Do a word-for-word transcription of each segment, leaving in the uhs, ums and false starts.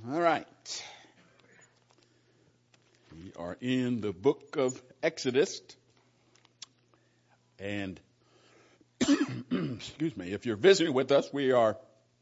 All right. We are in the book of Exodus. And, excuse me, if you're visiting with us, we are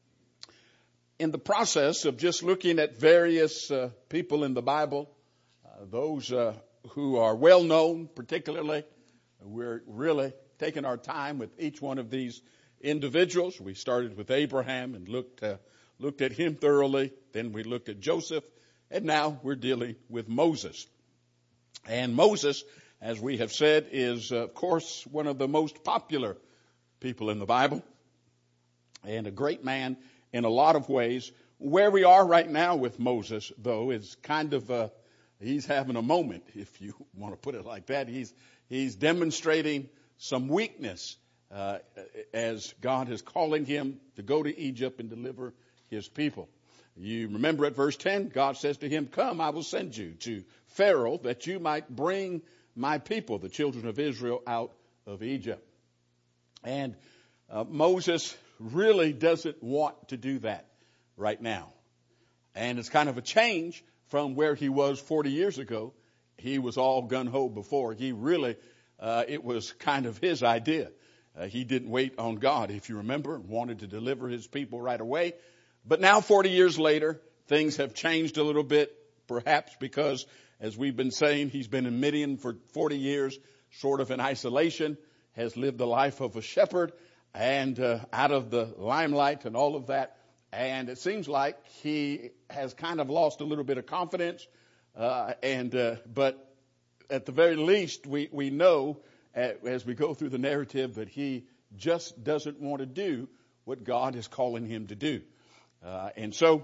in the process of just looking at various uh, people in the Bible, uh, those uh, who are well known particularly. We're really taking our time with each one of these individuals. We started with Abraham and looked uh, looked at him thoroughly. Then we looked at Joseph, and now we're dealing with Moses. And Moses, as we have said, is, uh, of course, one of the most popular people in the Bible and a great man in a lot of ways. Where we are right now with Moses, though, is kind of uh, he's having a moment, if you want to put it like that. He's he's demonstrating some weakness uh, as God is calling him to go to Egypt and deliver his people. You remember at verse ten, God says to him, "Come, I will send you to Pharaoh that you might bring my people, the children of Israel, out of Egypt." And uh, Moses really doesn't want to do that right now. And it's kind of a change from where he was forty years ago. He was all gung-ho before. He really, uh, it was kind of his idea. Uh, he didn't wait on God, if you remember, wanted to deliver his people right away. But now, forty years later, things have changed a little bit, perhaps because, as we've been saying, he's been in Midian for forty years, sort of in isolation, has lived the life of a shepherd, and uh, out of the limelight and all of that. And it seems like he has kind of lost a little bit of confidence. Uh, and uh, but at the very least, we, we know uh, as we go through the narrative that he just doesn't want to do what God is calling him to do. Uh, and so,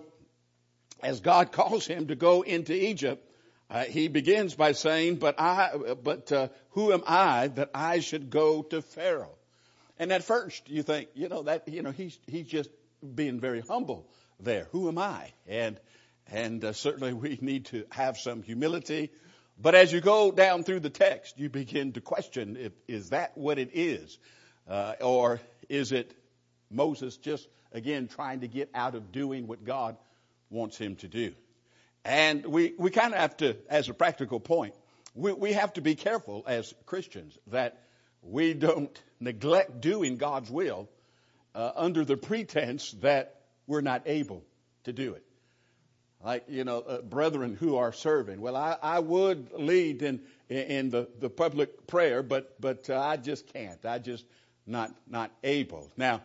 as God calls him to go into Egypt, uh, he begins by saying, "But I, but uh, who am I that I should go to Pharaoh?" And at first, you think, you know, that you know he's he's just being very humble there. Who am I? And and uh, certainly we need to have some humility. But as you go down through the text, you begin to question: if, is that what it is, uh, or is it Moses just again trying to get out of doing what God wants him to do? And we, we kind of have to, as a practical point, we, we have to be careful as Christians that we don't neglect doing God's will uh, under the pretense that we're not able to do it. Like, you know, uh, brethren who are serving. Well, I, I would lead in in the, the public prayer, but but uh, I just can't. I just not not able. Now,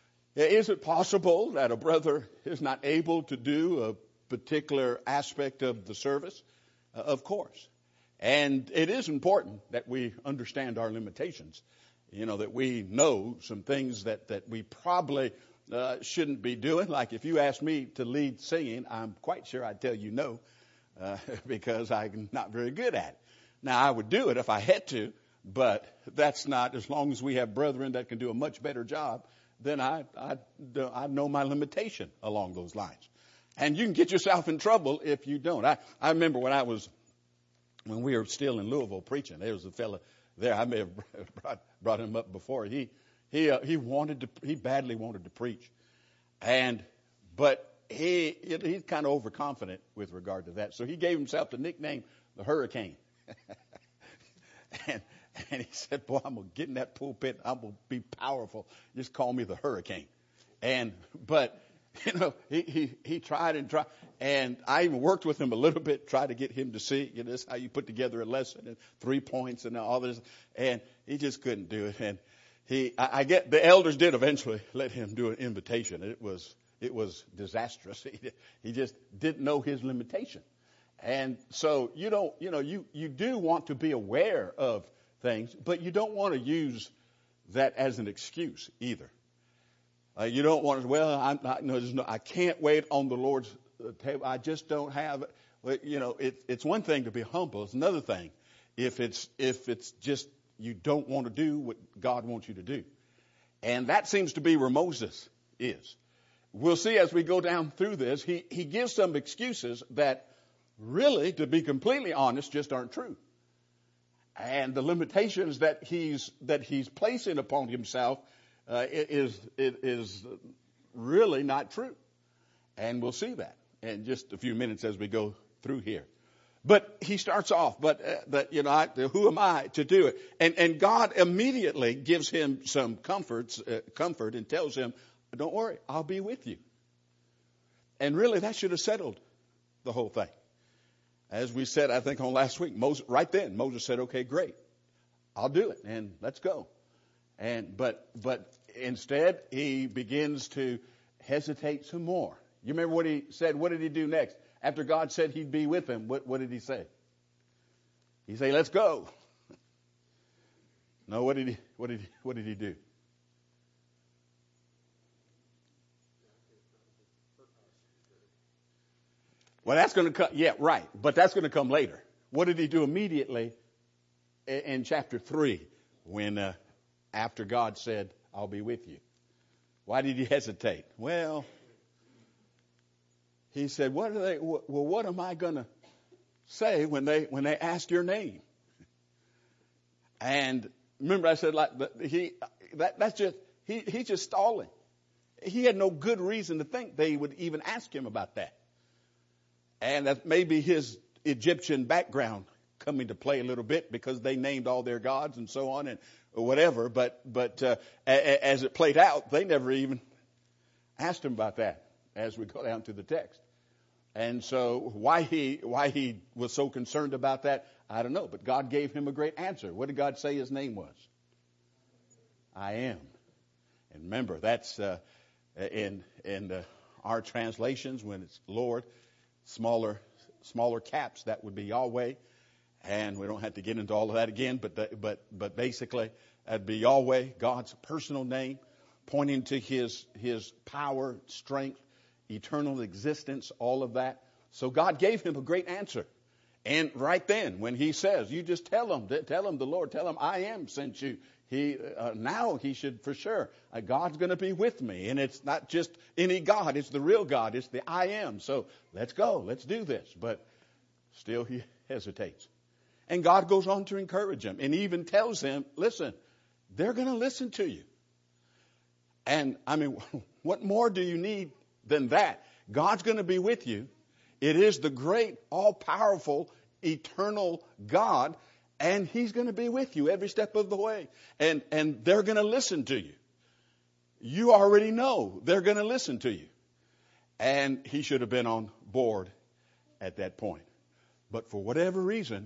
is it possible that a brother is not able to do a particular aspect of the service? Uh, of course. And it is important that we understand our limitations. You know, that we know some things that, that we probably uh, shouldn't be doing. Like if you ask me to lead singing, I'm quite sure I'd tell you no, uh, because I'm not very good at it. Now, I would do it if I had to, but that's not, as long as we have brethren that can do a much better job, then I, I, I know my limitation along those lines. And you can get yourself in trouble if you don't. I, I remember when I was, when we were still in Louisville preaching, there was a fella there, I may have brought, brought him up before. He, he, uh, he wanted to, he badly wanted to preach. And, but he, he's kind of overconfident with regard to that. So he gave himself the nickname, the Hurricane. and, And he said, "Boy, I'm going to get in that pulpit. I'm going to be powerful. Just call me the Hurricane." And, but, you know, he, he, he tried and tried. And I even worked with him a little bit, tried to get him to see, you know, this is how you put together a lesson and three points and all this. And he just couldn't do it. And he, I, I get, the elders did eventually let him do an invitation. It was, it was disastrous. He, he just didn't know his limitation. And so, you don't, you know, you, you do want to be aware of things, but you don't want to use that as an excuse either. Uh, you don't want to, well, I'm not, no, no, I can't wait on the Lord's table. I just don't have it. Well, you know, it, it's one thing to be humble. It's another thing if it's if it's just you don't want to do what God wants you to do. And that seems to be where Moses is. We'll see as we go down through this, he, he gives some excuses that really, to be completely honest, just aren't true. And the limitations that he's that he's placing upon himself uh, is it is really not true, and we'll see that. in just a few minutes as we go through here. But he starts off, but, uh, but you know, I, who am I to do it? And, and God immediately gives him some comforts, uh, comfort and tells him, don't worry, I'll be with you. And really, that should have settled the whole thing. As we said, I think on last week, Moses, right then, Moses said, okay, great, I'll do it, and let's go. And but but instead, he begins to hesitate some more. You remember what he said? What did he do next? After God said he'd be with him, what, what did he say? He said, let's go. No, what did he, what did he, what did he do? Well, that's going to come, yeah, right. But that's going to come later. What did he do immediately in, in chapter three when, uh, after God said, I'll be with you? Why did he hesitate? Well, he said, what are they, well, what am I going to say when they, when they ask your name? And remember I said, like, he, that, that's just, he, he's just stalling. He had no good reason to think they would even ask him about that. And that may be his Egyptian background coming to play a little bit, because they named all their gods and so on and whatever. But, but, uh, a, as it played out, they never even asked him about that as we go down to the text. And so why he, why he was so concerned about that, I don't know. But God gave him a great answer. What did God say his name was? I am. And remember, that's, uh, in, in uh, our translations, when it's Lord, smaller, smaller caps, that would be Yahweh. And we don't have to get into all of that again, but, the, but, but basically that'd be Yahweh, God's personal name, pointing to his, his power, strength, eternal existence, all of that. So God gave him a great answer. And right then, when he says, you just tell him, tell him the Lord, tell him I am sent you. He, uh, now he should for sure, uh, God's going to be with me. And it's not just any God, it's the real God. It's the I am. So let's go, let's do this. But still he hesitates. And God goes on to encourage him and even tells him, listen, they're going to listen to you. And I mean, what more do you need than that? God's going to be with you. It is the great, all-powerful, eternal God, and he's going to be with you every step of the way. And, and they're going to listen to you. You already know they're going to listen to you. And he should have been on board at that point. But for whatever reason,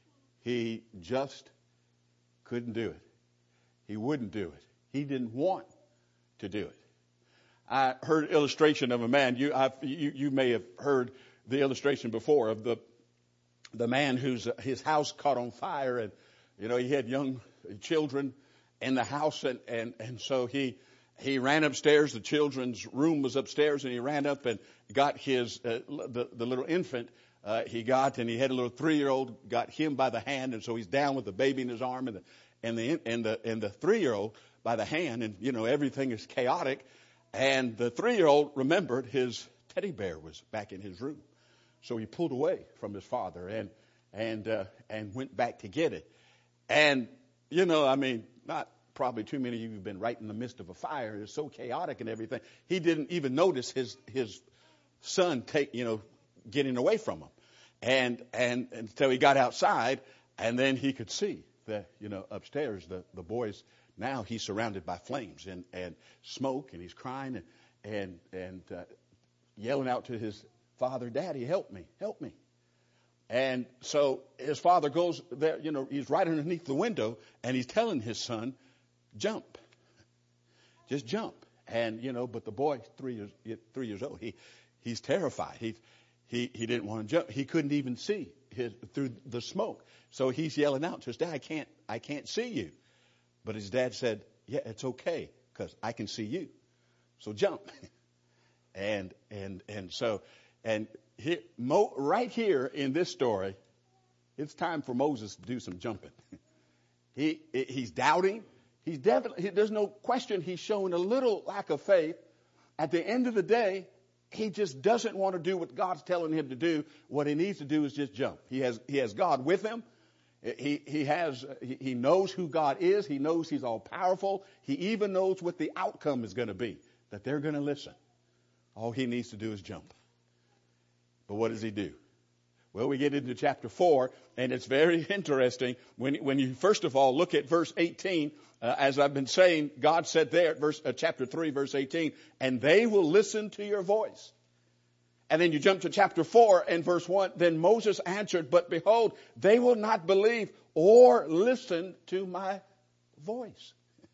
he just couldn't do it. He wouldn't do it. He didn't want to do it. I heard an illustration of a man. You, I've, you, you may have heard the illustration before of the the man whose his house caught on fire, and you know he had young children in the house, and and and so he he ran upstairs. The children's room was upstairs, and he ran up and got his uh, the the little infant. Uh, he got, and he had a little three-year-old, got him by the hand, and so he's down with the baby in his arm, and the and the and the and the three-year-old by the hand, and you know everything is chaotic. And the three-year-old remembered his teddy bear was back in his room. So he pulled away from his father and and uh, and went back to get it. And, you know, I mean, not probably too many of you have been right in the midst of a fire. It's so chaotic and everything. He didn't even notice his his son take, you know, getting away from him. And and until he got outside, and then he could see that, you know, upstairs, the, the boys, now he's surrounded by flames and, and smoke, and he's crying and and, and uh, yelling out to his father, Daddy, help me, help me. And so his father goes there, you know, he's right underneath the window, and he's telling his son, jump, just jump. And, you know, but the boy, three years, three years old, he, he's terrified. He, he, he didn't want to jump. He couldn't even see his, through the smoke. So he's yelling out to his dad, I can't, I can't see you. But his dad said, yeah, it's okay, because I can see you. So jump. and, and, and so, and here, Mo, right here in this story, it's time for Moses to do some jumping. he, he's doubting. He's definitely, there's no question he's showing a little lack of faith. At the end of the day, he just doesn't want to do what God's telling him to do. What he needs to do is just jump. He has, he has God with him. He, he has, he, he knows who God is. He knows he's all powerful. He even knows what the outcome is going to be, that they're going to listen. All he needs to do is jump. But what does he do? Well, we get into chapter four, and it's very interesting. When, when you first of all look at verse eighteen, uh, as I've been saying, God said there, at verse, uh, chapter three, verse eighteen, and they will listen to your voice. And then you jump to chapter four and verse one, then Moses answered, but behold, they will not believe or listen to my voice.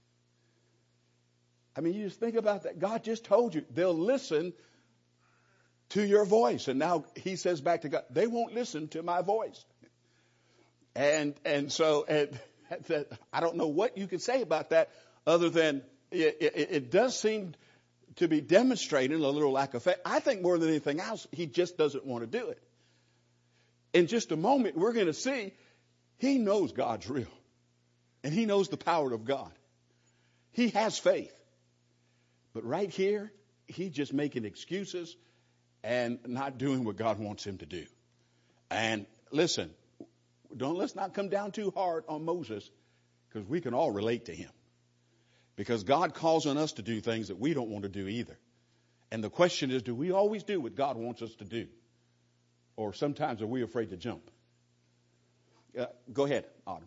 I mean, you just think about that. God just told you they'll listen to your voice. And now he says back to God, they won't listen to my voice. And, and so, and I don't know what you could say about that other than it, it, it does seem to be demonstrating a little lack of faith. I think more than anything else, he just doesn't want to do it. In just a moment, we're going to see he knows God's real. And he knows the power of God. He has faith. But right here, he's just making excuses and not doing what God wants him to do. And listen, don't let's not come down too hard on Moses, because we can all relate to him. Because God calls on us to do things that we don't want to do either. And the question is, do we always do what God wants us to do? Or sometimes are we afraid to jump? Uh, go ahead, Autumn.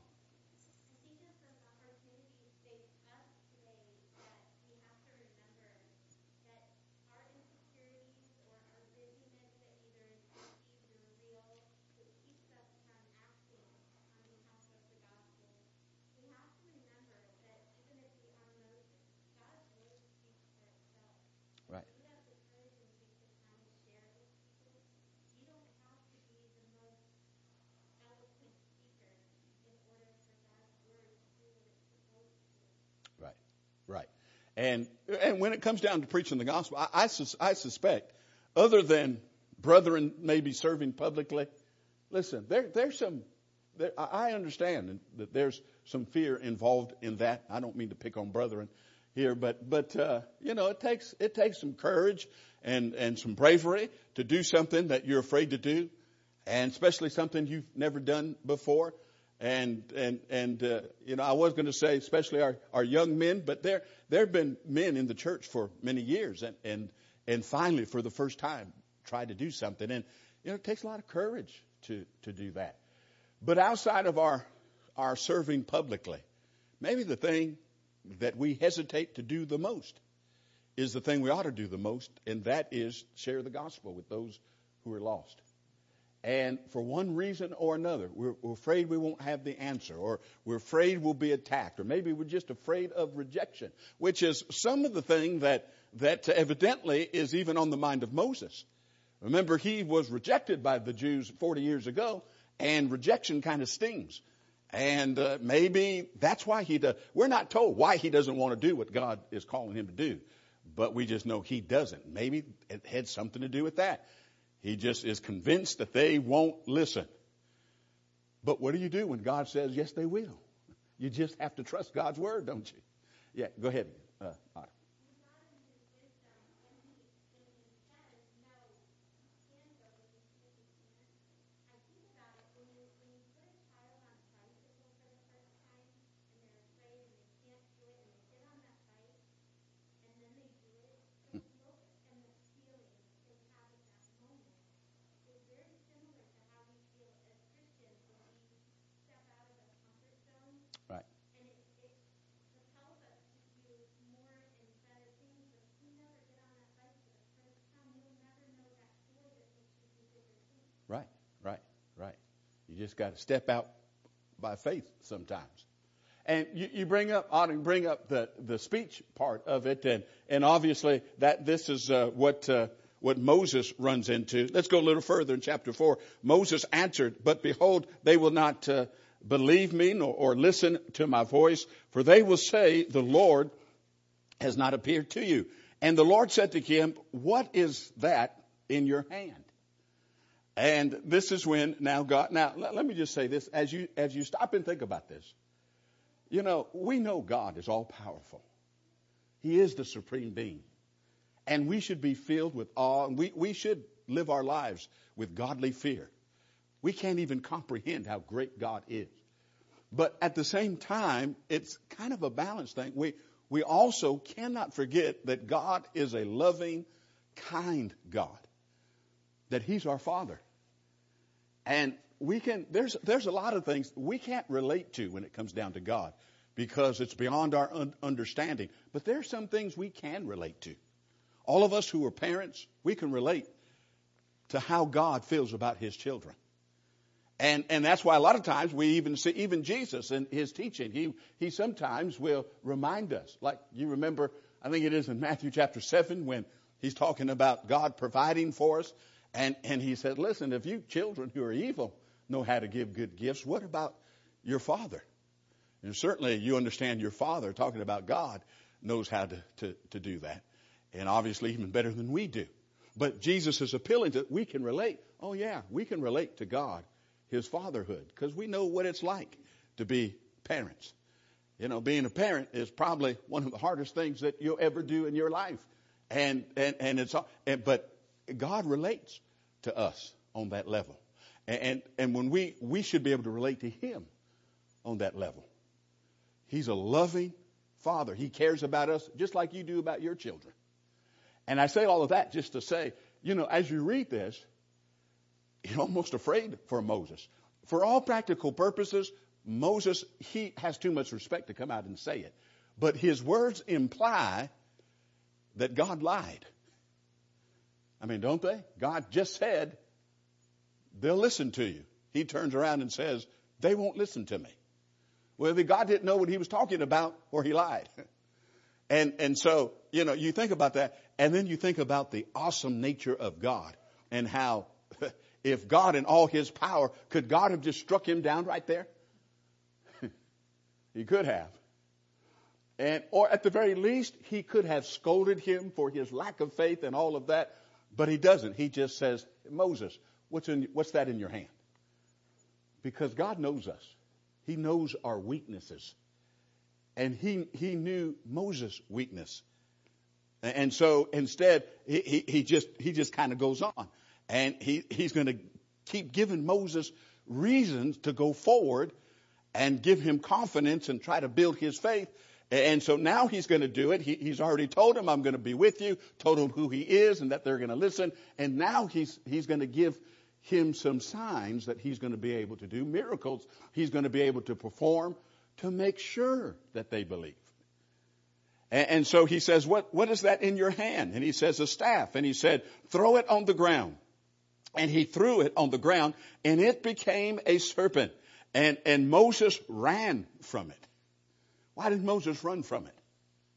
Right. And and when it comes down to preaching the gospel, I, I, sus, I suspect, other than brethren maybe serving publicly, listen, there there's some, there, I understand that there's some fear involved in that. I don't mean to pick on brethren here, but but uh, you know, it takes it takes some courage and and some bravery to do something that you're afraid to do, and especially something you've never done before. And, and, and, uh, you know, I was going to say, especially our, our young men, but there, there have been men in the church for many years and, and, and finally for the first time tried to do something. And, you know, it takes a lot of courage to, to do that. But outside of our, our serving publicly, maybe the thing that we hesitate to do the most is the thing we ought to do the most. And that is share the gospel with those who are lost. And for one reason or another, we're, we're afraid we won't have the answer, or we're afraid we'll be attacked, or maybe we're just afraid of rejection, which is some of the thing that, that evidently is even on the mind of Moses. Remember, he was rejected by the Jews forty years ago, and rejection kind of stings. And uh, maybe that's why he does. We're not told why he doesn't want to do what God is calling him to do, but we just know he doesn't. Maybe it had something to do with that. He just is convinced that they won't listen. But what do you do when God says, yes, they will? You just have to trust God's word, don't you? Yeah, go ahead. Uh, Autumn. Right, right, right. You just got to step out by faith sometimes. And you, you bring up, Autumn, bring up the, the speech part of it, and, and obviously that this is uh, what uh, what Moses runs into. Let's go a little further in chapter four. Moses answered, but behold, they will not uh, believe me nor, or listen to my voice, for they will say, the Lord has not appeared to you. And the Lord said to him, what is that in your hand? And this is when now God, now let, let me just say this, as you, as you stop and think about this, you know, we know God is all powerful. He is the supreme being. And we should be filled with awe, and we, we should live our lives with godly fear. We can't even comprehend how great God is. But at the same time, it's kind of a balanced thing. We, we also cannot forget that God is a loving, kind God. that he's our Father. And we can, there's, there's a lot of things we can't relate to when it comes down to God because it's beyond our un- understanding. But there's some things we can relate to. All of us who are parents, we can relate to how God feels about his children. And, and that's why a lot of times we even see, even Jesus in his teaching, he, he sometimes will remind us, like you remember, I think it is in Matthew chapter seven when he's talking about God providing for us. And, and he said, listen, if you children who are evil know how to give good gifts, what about your Father? And certainly you understand your Father, talking about God, knows how to, to, to do that. And obviously even better than we do. But Jesus is appealing to, we can relate. Oh yeah, we can relate to God, his fatherhood, because we know what it's like to be parents. You know, being a parent is probably one of the hardest things that you'll ever do in your life. And, and, and it's, and, but God relates to us on that level. And, and, and when we, we should be able to relate to him on that level. He's a loving father. He cares about us just like you do about your children. And I say all of that just to say, you know, as you read this, you're almost afraid for Moses. For all practical purposes, Moses, he has too much respect to come out and say it. But his words imply that God lied. I mean, don't they? God just said, they'll listen to you. He turns around and says, they won't listen to me. Well, God didn't know what he was talking about or he lied. And, and so, you know, you think about that and then you think about the awesome nature of God and how if God in all his power, could God have just struck him down right there? He could have. And, or at the very least, he could have scolded him for his lack of faith and all of that. But he doesn't. He just says, Moses, what's in, what's that in your hand? Because God knows us. He knows our weaknesses. And he, he knew Moses' weakness. And so instead, he, he, he just, he just kind of goes on. And he, he's going to keep giving Moses reasons to go forward and give him confidence and try to build his faith. And so now he's going to do it. He, he's already told him, I'm going to be with you, told him who he is and that they're going to listen. And now he's, he's going to give him some signs that he's going to be able to do, miracles he's going to be able to perform to make sure that they believe. And, and so he says, what, what is that in your hand? And he says, a staff. And he said, throw it on the ground. And he threw it on the ground and it became a serpent. And, and Moses ran from it. Why did Moses run from it?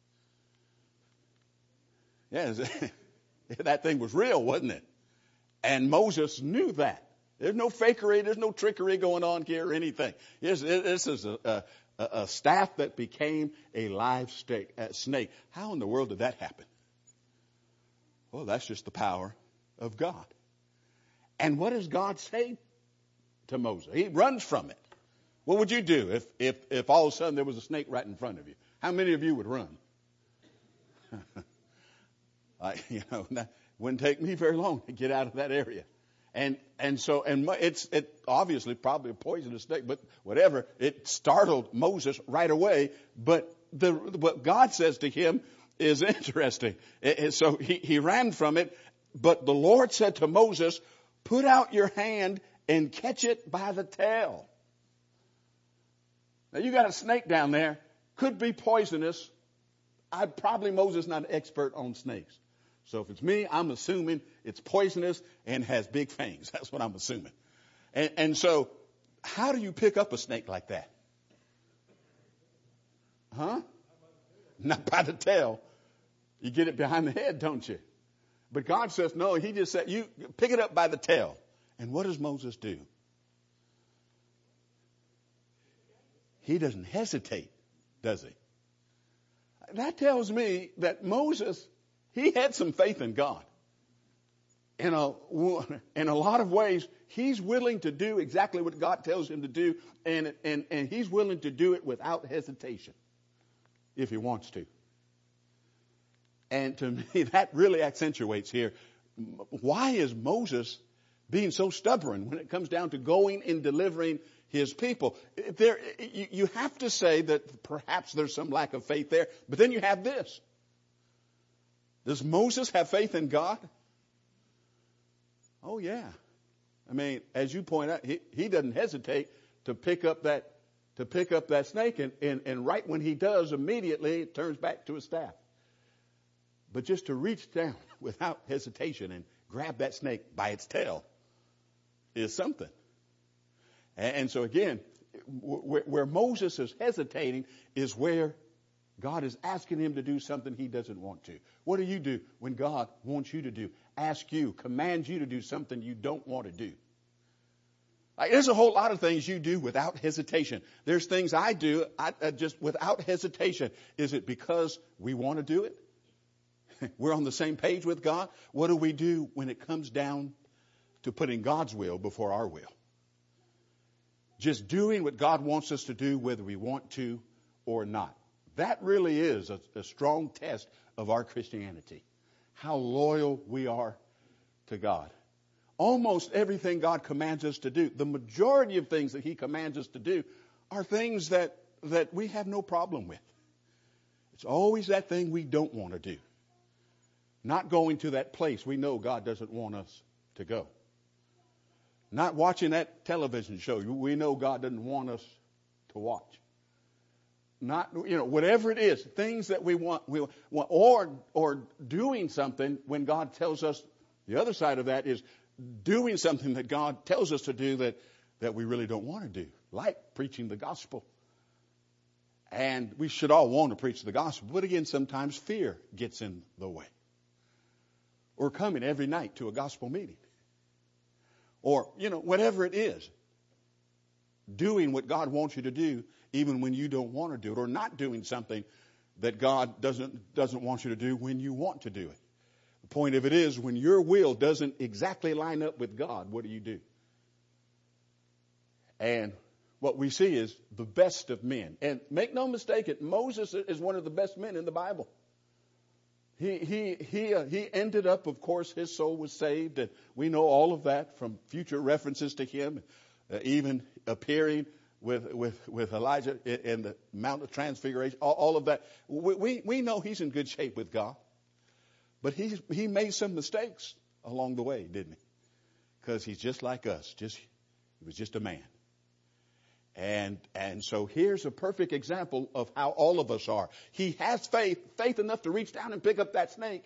Yes, that thing was real, wasn't it? And Moses knew that. There's no fakery, there's no trickery going on here or anything. Yes, this is a, a, a staff that became a live snake, a snake. How in the world did that happen? Well, that's just the power of God. And what does God say to Moses? He runs from it. What would you do if, if, if all of a sudden there was a snake right in front of you? How many of you would run? I, you know, that wouldn't take me very long to get out of that area. And, and so, and it's, it obviously probably a poisonous snake, but whatever, it startled Moses right away. But the, what God says to him is interesting. It, it, so he, he ran from it, but the Lord said to Moses, put out your hand and catch it by the tail. Now you got a snake down there, could be poisonous. I probably Moses not an expert on snakes. So if it's me, I'm assuming it's poisonous and has big fangs. That's what I'm assuming. And, and so how do you pick up a snake like that? Huh? Not by the tail. You get it behind the head, don't you? But God says, no, he just said, you pick it up by the tail. And what does Moses do? He doesn't hesitate, does he? That tells me that Moses, he had some faith in God. In a, in a lot of ways, he's willing to do exactly what God tells him to do, and, and, and he's willing to do it without hesitation, if he wants to. And to me, that really accentuates here, why is Moses being so stubborn when it comes down to going and delivering his people? There, you, you have to say that perhaps there's some lack of faith there, but then you have this. Does Moses have faith in God? Oh, yeah. I mean, as you point out, he, he doesn't hesitate to pick up that to pick up that snake, and, and, and right when he does, immediately it turns back to a staff. But just to reach down without hesitation and grab that snake by its tail is something. And, and so again, where, where Moses is hesitating is where God is asking him to do something he doesn't want to. What do you do when God wants you to do? Ask you, commands you to do something you don't want to do. Like, there's a whole lot of things you do without hesitation. There's things I do I, I just without hesitation. Is it because we want to do it? We're on the same page with God. What do we do when it comes down to putting God's will before our will? Just doing what God wants us to do, whether we want to or not. That really is a, a strong test of our Christianity. How loyal we are to God. Almost everything God commands us to do, the majority of things that he commands us to do, are things that, that we have no problem with. It's always that thing we don't want to do. Not going to that place we know God doesn't want us to go. Not watching that television show we know God doesn't want us to watch. Not, you know, whatever it is, things that we want, we want, or, or doing something when God tells us, the other side of that is doing something that God tells us to do that, that we really don't want to do, like preaching the gospel. And we should all want to preach the gospel, but again, sometimes fear gets in the way. Or coming every night to a gospel meeting. Or, you know, whatever it is. Doing what God wants you to do, even when you don't want to do it, or not doing something that God doesn't doesn't want you to do when you want to do it. The point of it is, when your will doesn't exactly line up with God, what do you do? And what we see is the best of men. And make no mistake, it Moses is one of the best men in the Bible. He he he uh, he ended up, of course, his soul was saved, and we know all of that from future references to him, uh, even appearing with with with Elijah in, in the Mount of Transfiguration. All, all of that, we, we we know he's in good shape with God, but he he made some mistakes along the way, didn't he? Because he's just like us. Just he was just a man. And and so here's a perfect example of how all of us are. He has faith, faith enough to reach down and pick up that snake.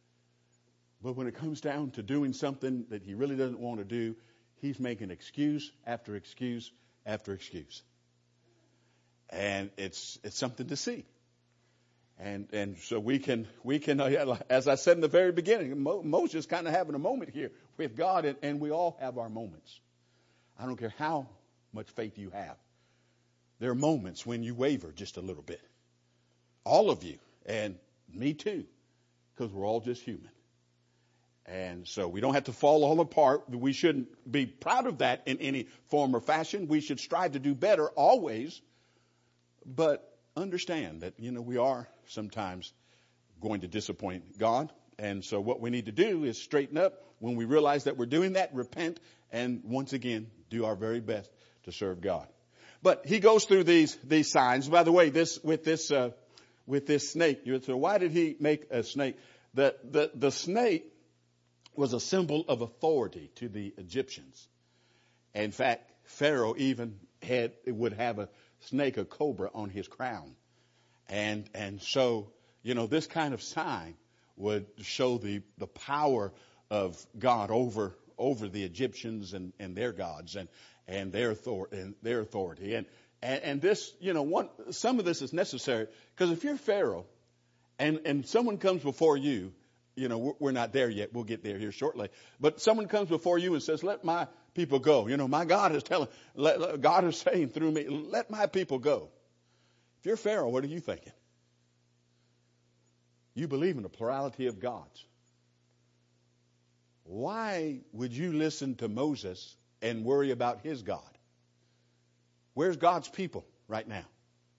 But when it comes down to doing something that he really doesn't want to do, he's making excuse after excuse after excuse. And it's it's something to see. And and so we can, we can as I said in the very beginning, Mo, Moses kind of having a moment here with God, and, and we all have our moments. I don't care how much faith you have. There are moments when you waver just a little bit. All of you, and me too, because we're all just human. And so we don't have to fall all apart. We shouldn't be proud of that in any form or fashion. We should strive to do better always. But understand that, you know, we are sometimes going to disappoint God. And so what we need to do is straighten up when we realize that we're doing that, repent, and once again, do our very best to serve God. But he goes through these these signs. By the way, this with this uh, with this snake. You would say, why did he make a snake? The the the snake was a symbol of authority to the Egyptians. In fact, Pharaoh even had would have a snake, a cobra, on his crown, and and so you know this kind of sign would show the the power of God over over the Egyptians and, and their gods and and their authority and their authority and, and and this you know one some of this is necessary, because if you're Pharaoh and and someone comes before you, you know we're, we're not there yet, we'll get there here shortly, but someone comes before you and says, let my people go. You know my God is telling let, let, God is saying through me, let my people go. If you're Pharaoh, what are you thinking? You believe in a plurality of gods. Why would you listen to Moses and worry about his God? Where's God's people right now?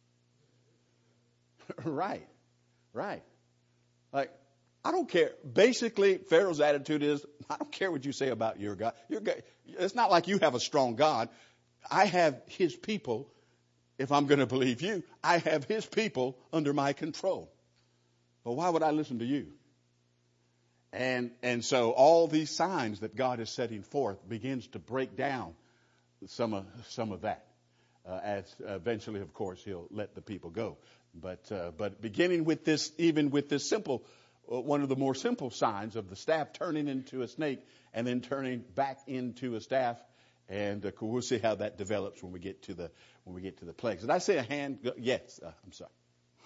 right, right. Like, I don't care. Basically, Pharaoh's attitude is, I don't care what you say about your God. Your God. It's not like you have a strong God. I have his people. If I'm going to believe you, I have his people under my control. But why would I listen to you? And, and so all these signs that God is setting forth begins to break down some of, some of that. Uh, as eventually, of course, he'll let the people go. But, uh, but beginning with this, even with this simple, uh, one of the more simple signs of the staff turning into a snake and then turning back into a staff. And uh, we'll see how that develops when we get to the, when we get to the plagues. Did I say a hand? Yes. Uh, I'm sorry.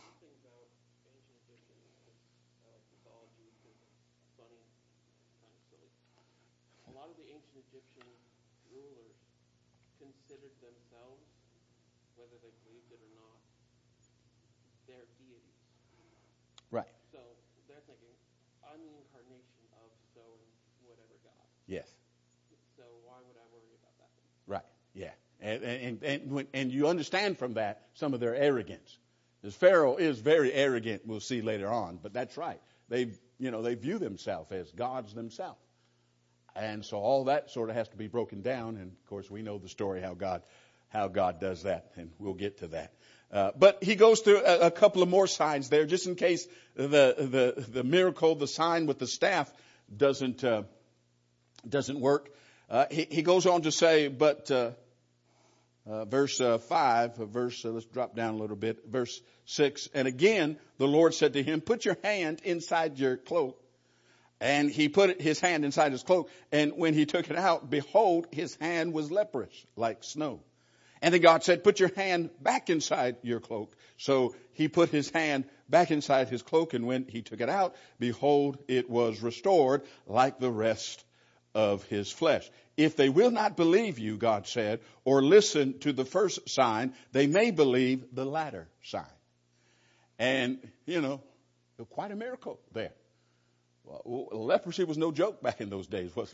Egyptian rulers considered themselves, whether they believed it or not, their deities. Right. So they're thinking, I'm the incarnation of so and whatever God. Yes. So why would I worry about that? Right. Yeah. And and and, when, and you understand from that some of their arrogance. Because Pharaoh is very arrogant. We'll see later on. But that's right. They you know they view themselves as gods themselves. And so all that sort of has to be broken down. And of course, we know the story how God, how God does that, and we'll get to that. Uh, but he goes through a, a couple of more signs there, just in case the the the miracle, the sign with the staff, doesn't uh, doesn't work. Uh, he, he goes on to say, but uh, uh, verse uh, five, uh, verse uh, let's drop down a little bit, verse six. And again, the Lord said to him, "Put your hand inside your cloak." And he put his hand inside his cloak, and when he took it out, behold, his hand was leprous, like snow. And then God said, put your hand back inside your cloak. So he put his hand back inside his cloak, and when he took it out, behold, it was restored like the rest of his flesh. If they will not believe you, God said, or listen to the first sign, they may believe the latter sign. And, you know, quite a miracle there. Well, leprosy was no joke back in those days, was it?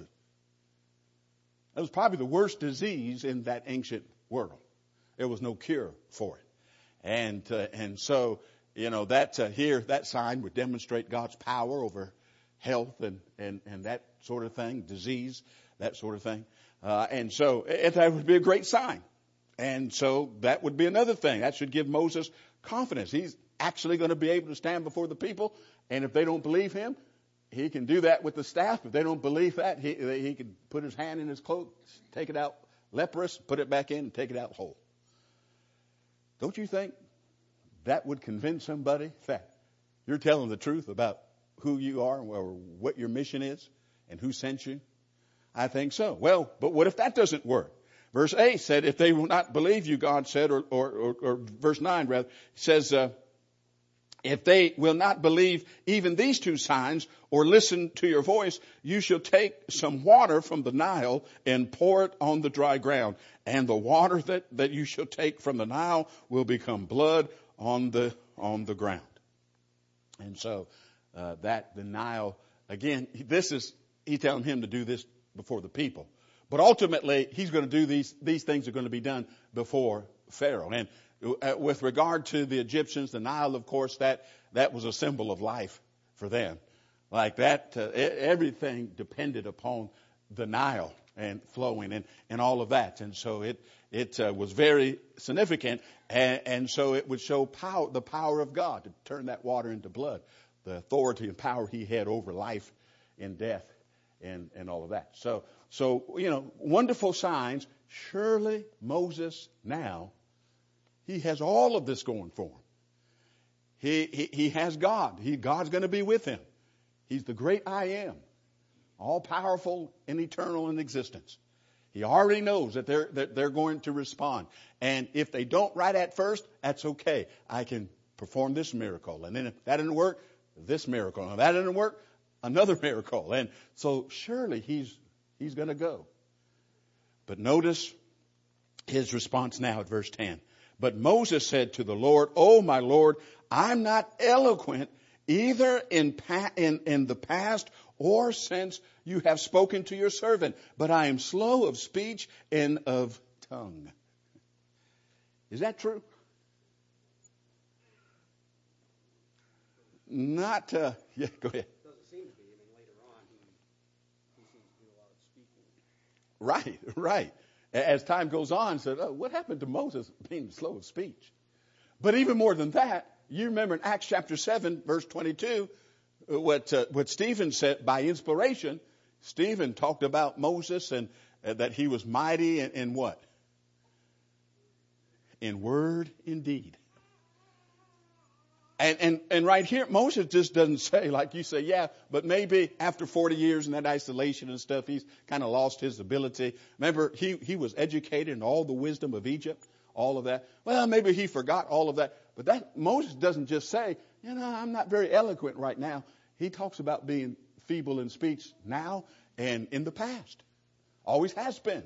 It was probably the worst disease in that ancient world. There was no cure for it. And uh, and so, you know, that uh, here, that sign would demonstrate God's power over health and, and, and that sort of thing, disease, that sort of thing. Uh, and so it, that would be a great sign. And so that would be another thing. That should give Moses confidence. He's actually going to be able to stand before the people. And if they don't believe him, he can do that with the staff. If they don't believe that, he, he can put his hand in his cloak, take it out leprous, put it back in, and take it out whole. Don't you think that would convince somebody that you're telling the truth about who you are or what your mission is and who sent you? I think so. Well, but what if that doesn't work? Verse eight said, if they will not believe you, God said, or, or, or, or verse nine rather, says, uh, if they will not believe even these two signs or listen to your voice, you shall take some water from the Nile and pour it on the dry ground. And the water that, that you shall take from the Nile will become blood on the, on the ground. And so, uh, that the Nile, again, this is, he's telling him to do this before the people. But ultimately, he's going to do these, these things are going to be done before Pharaoh. And Uh, with regard to the Egyptians, the Nile, of course, that, that was a symbol of life for them. Like that, uh, everything depended upon the Nile and flowing and, and all of that. And so it, it uh, was very significant. And, and so it would show power, the power of God to turn that water into blood, the authority and power he had over life and death and, and all of that. So, so, you know, wonderful signs. Surely Moses now, he has all of this going for him. He, he, he has God. He, God's going to be with him. He's the great I am, all powerful and eternal in existence. He already knows that they're, that they're going to respond. And if they don't right at first, that's okay. I can perform this miracle. And then if that didn't work, this miracle. And if that didn't work, another miracle. And so surely he's, he's going to go. But notice his response now at verse ten. But Moses said to the Lord, "Oh, my Lord, I'm not eloquent either in, pa- in, in the past or since you have spoken to your servant, but I am slow of speech and of tongue." Is that true? Not, uh, yeah, go ahead. It doesn't seem to be. I mean, later on, he, he seems to do a lot of speaking. Right, right. As time goes on, said, oh, what happened to Moses being slow of speech? But even more than that, you remember in Acts chapter seven, verse twenty-two, what uh, what Stephen said by inspiration. Stephen talked about Moses and uh, that he was mighty in, in what? In word and deed. And, and, and right here, Moses just doesn't say, like you say, yeah, but maybe after forty years in that isolation and stuff, he's kind of lost his ability. Remember, he, he was educated in all the wisdom of Egypt, all of that. Well, maybe he forgot all of that. But that Moses doesn't just say, you know, I'm not very eloquent right now. He talks about being feeble in speech now and in the past. Always has been.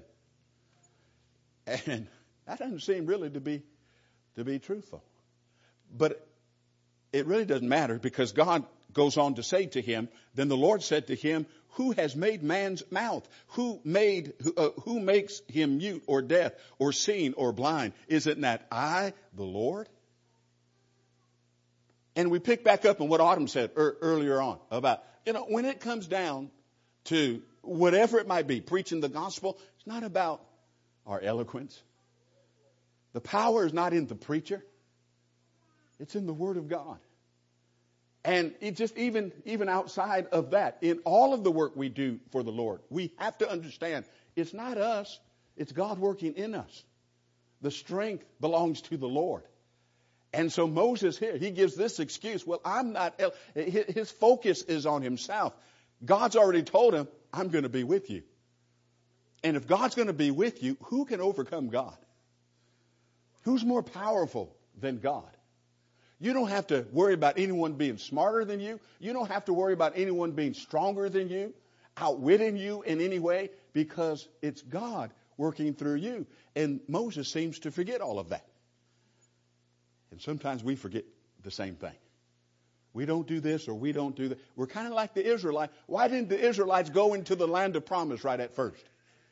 And that doesn't seem really to be, to be truthful. But it really doesn't matter, because God goes on to say to him, then the Lord said to him, who has made man's mouth? Who made, who, uh, who makes him mute or deaf or seen or blind? Isn't that I, the Lord? And we pick back up on what Autumn said er, earlier on about, you know, when it comes down to whatever it might be, preaching the gospel, it's not about our eloquence. The power is not in the preacher. It's in the Word of God. And it just even, even outside of that, in all of the work we do for the Lord, we have to understand it's not us, it's God working in us. The strength belongs to the Lord. And so Moses here, he gives this excuse, well, I'm not, his focus is on himself. God's already told him, I'm going to be with you. And if God's going to be with you, who can overcome God? Who's more powerful than God? You don't have to worry about anyone being smarter than you. You don't have to worry about anyone being stronger than you, outwitting you in any way, because it's God working through you. And Moses seems to forget all of that. And sometimes we forget the same thing. We don't do this or we don't do that. We're kind of like the Israelites. Why didn't the Israelites go into the land of promise right at first?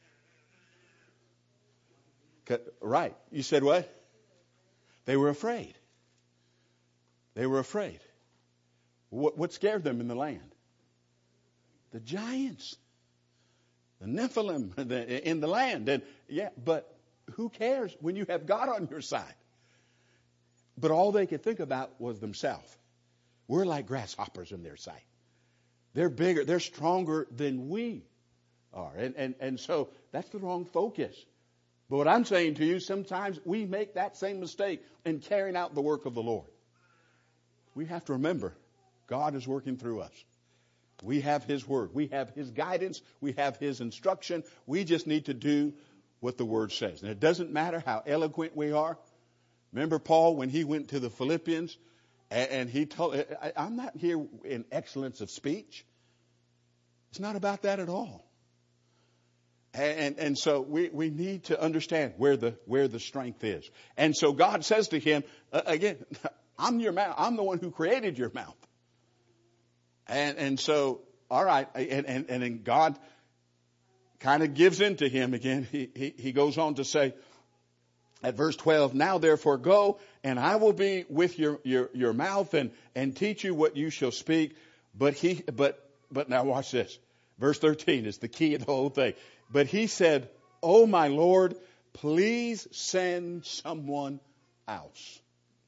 Right. You said what? They were afraid. They were afraid. What, what scared them in the land? The giants. The Nephilim the, in the land. And yeah, but who cares when you have God on your side? But all they could think about was themselves. We're like grasshoppers in their sight. They're bigger, they're stronger than we are. And, and, and so that's the wrong focus. But what I'm saying to you, sometimes we make that same mistake in carrying out the work of the Lord. We have to remember, God is working through us. We have His Word. We have His guidance. We have His instruction. We just need to do what the Word says. And it doesn't matter how eloquent we are. Remember Paul when he went to the Philippians and, and he told, I, I'm not here in excellence of speech. It's not about that at all. And, and, and so we, we need to understand where the, where the strength is. And so God says to him, uh, again, I'm your mouth. I'm the one who created your mouth. And, and so, all right. And, and, and then God kind of gives in to him again. He, he, he goes on to say at verse twelve, now therefore go and I will be with your, your, your mouth and, and teach you what you shall speak. But he, but, but now watch this. Verse thirteen is the key of the whole thing. But he said, oh my Lord, please send someone else.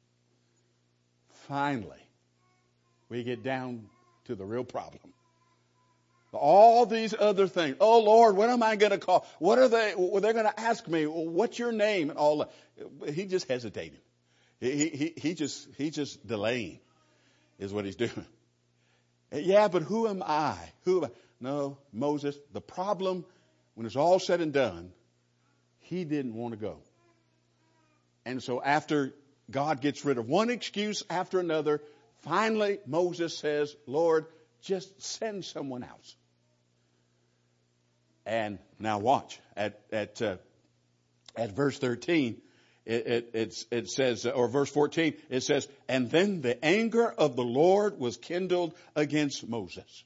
Finally, we get down to the real problem. All these other things. Oh Lord, what am I going to call? What are they? Well, they're going to ask me, what's your name? And all that. He just hesitating. He, he, he just, he just delaying is what he's doing. Yeah, but who am I? Who am I? No, Moses, the problem, when it's all said and done, he didn't want to go. And so after God gets rid of one excuse after another, finally Moses says, Lord, just send someone else. And now watch at at uh, at verse thirteen, it, it it's it says, or verse fourteen, it says, and then the anger of the Lord was kindled against Moses.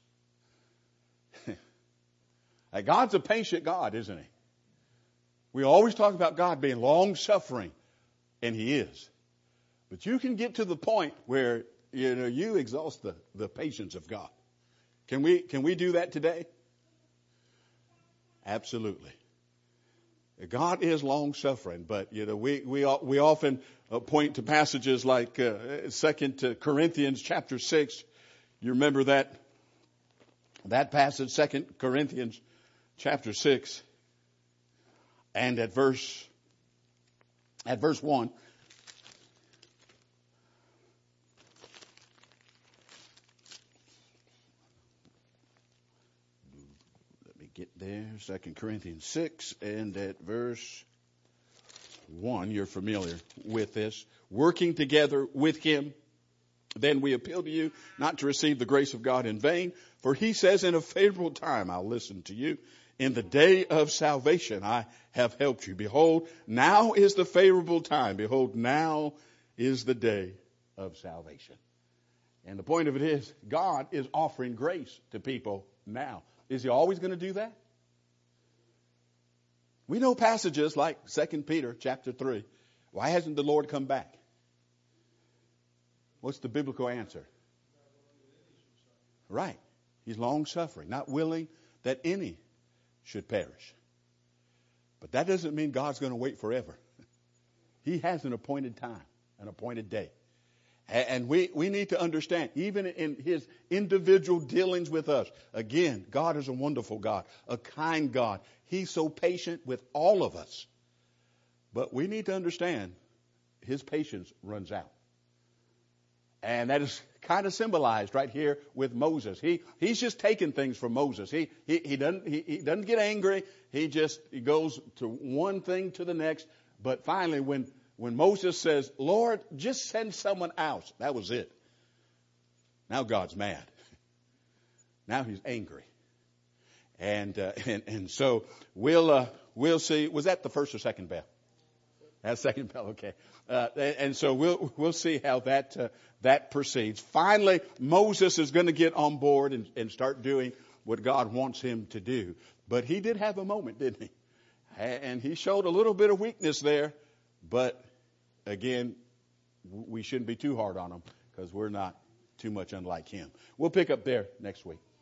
God's a patient God, isn't He? We always talk about God being long-suffering, and He is. But you can get to the point where you know you exhaust the, the patience of God. Can we can we do that today? Absolutely. God is long-suffering, but you know we we we often point to passages like uh, Second Corinthians chapter six. You remember that, that passage, Second Corinthians chapter six, and at verse, at verse one, let me get there, Second Corinthians six, and at verse one, you're familiar with this. Working together with him, then we appeal to you not to receive the grace of God in vain. For he says, in a favorable time I'll listen to you. In the day of salvation I have helped you. Behold, now is the favorable time. Behold, now is the day of salvation. And the point of it is, God is offering grace to people now. Is he always going to do that? We know passages like Second Peter chapter three. Why hasn't the Lord come back? What's the biblical answer? Right. He's long suffering, not willing that any should perish. But that doesn't mean God's going to wait forever. He has an appointed time, an appointed day. And we, we need to understand, even in his individual dealings with us, again, God is a wonderful God, a kind God. He's so patient with all of us. But we need to understand his patience runs out. And that is kind of symbolized right here with Moses. He he's just taking things from Moses. He he he doesn't he, he doesn't get angry. He just he goes to one thing to the next. But finally, when when Moses says, "Lord, just send someone else," that was it. Now God's mad. Now he's angry. And uh, and and so we'll uh, we'll see. Was that the first or second bell? That's second bell. Okay. Uh, and so we'll we'll see how that uh, that proceeds. Finally, Moses is going to get on board and, and start doing what God wants him to do. But he did have a moment, didn't he? And he showed a little bit of weakness there. But again, we shouldn't be too hard on him because we're not too much unlike him. We'll pick up there next week.